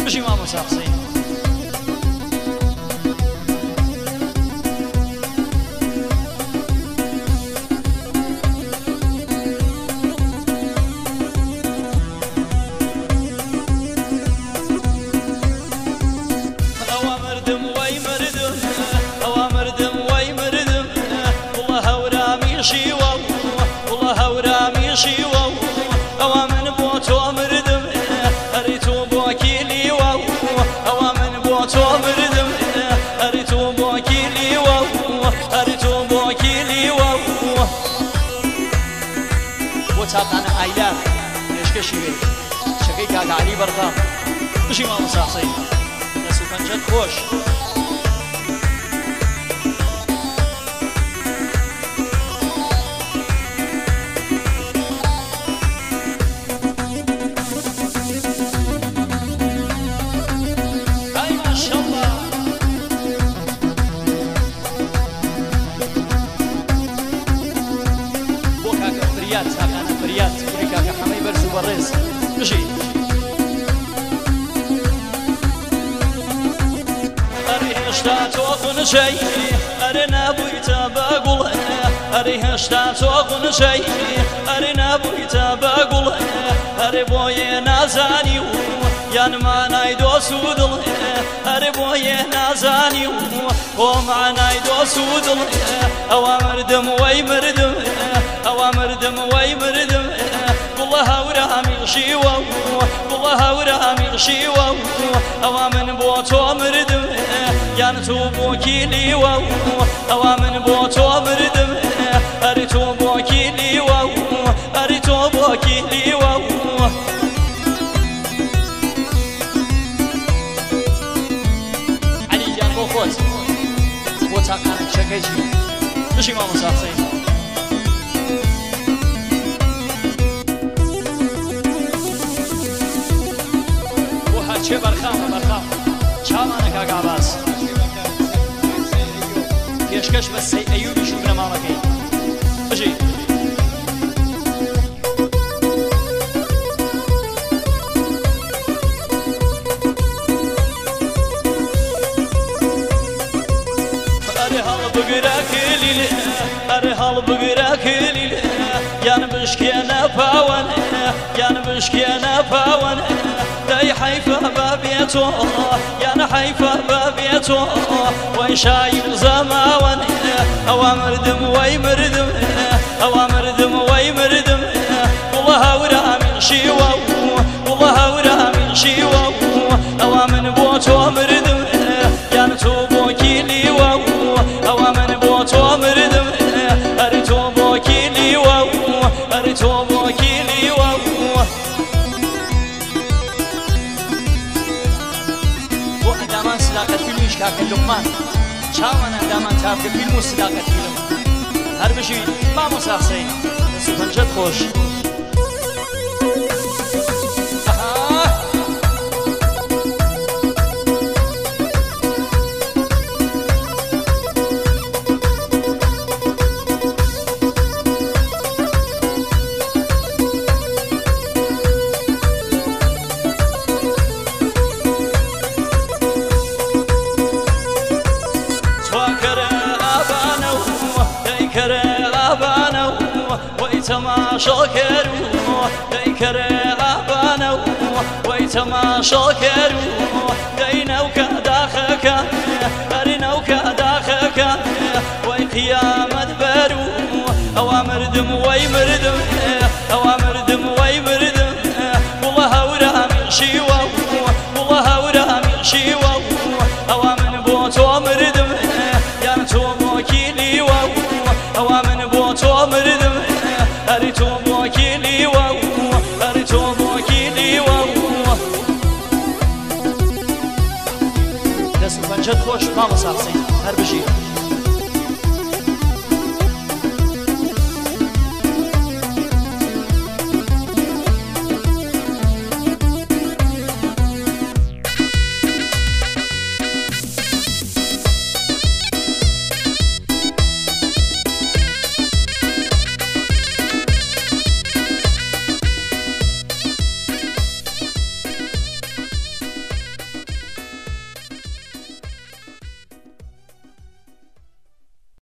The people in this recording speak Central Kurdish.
بژی مامۆستا حوسێن چاقانە ئایلا پێشکەشی وێ شەکەی کاکە عەلی بەڕدام بژی مامۆستا حوسێن دەست و پەنجەت خۆش بەڕێز بژی ئەرێ هێشتا تۆ قونشەی ئەرێ نابوویتە بەگوڵ ئەرێ هێشتا تۆ قونشەی ئەرێ نابوویتە بەگوڵ ئەرێ بۆیە نازانی و یانمانای دۆست و دڵ ئەرێ بۆیە نازانی و بۆمانای دۆست و دڵ ئەوە مردم وەی مردم ئەوە مردم وەی مردم والله هاورامی غشیوە والله هاورامی غشیوە ئەوە من بۆ تۆ مردم یان تۆ بۆ کیلیوە ئەوە من بۆ تۆ مردم ئەری تۆ بۆ کیلیوە ئەری تۆ بۆ کیلیوە عەلی جان بۆ خۆت بۆ چاقانە کشەکەیشی بژی مامۆستا حوسێن چێ بەرخامە بەرخام چاوانە کاک عەباس پێشکەش بە سەی ئەیوبیش و بنەماڵەکەی بژی ئەرێ هەڵبگرە کلیل ئەرێ هەڵبگرە کلیل یان بشکێنە پاوەن یان بشکێنە پاوەن دەی حەیفە بەبێتۆ یان حەیفە بەبێتۆ وەی شایر زەماوەن ئەوە مردم وەی مردم ئەوە مردم وەی مردم وڵە هەورامی غشیوە وڵە هەورامی غشیوە ئەوە من بۆ تۆ مردم یان تۆ بۆ کیلیوە ئەوە من بۆ تۆ مردم ئەری تۆ بۆ کیلیوە ئەری تۆ بۆ کیلیوە بۆ ئەندامان سلاکەت فیلمیش کاکە لوقمان چاوان ئەندامان تاکە فیلم و سلاکەت فیلم هەر بژی مامۆستا حوسێن دەست و پەنجەت خۆش تماشا کرو دای کره آبانو وی تماشا کرو دای نوکا داخکا هری نوکا داخکا وی قیامت برو او مردم وی مردم او مردم وی مردم والله هورامی غشیوە والله هورامی غشیوە او من بۆ تۆ مردم یان تۆ بۆ کیلیوە او من بۆ تۆ مردم ئەری تۆ بۆ کیلیوە ئەری تۆ بۆ کیلیوە دەست و پەنجەت خۆش مامۆستا حوسێن هەر بژی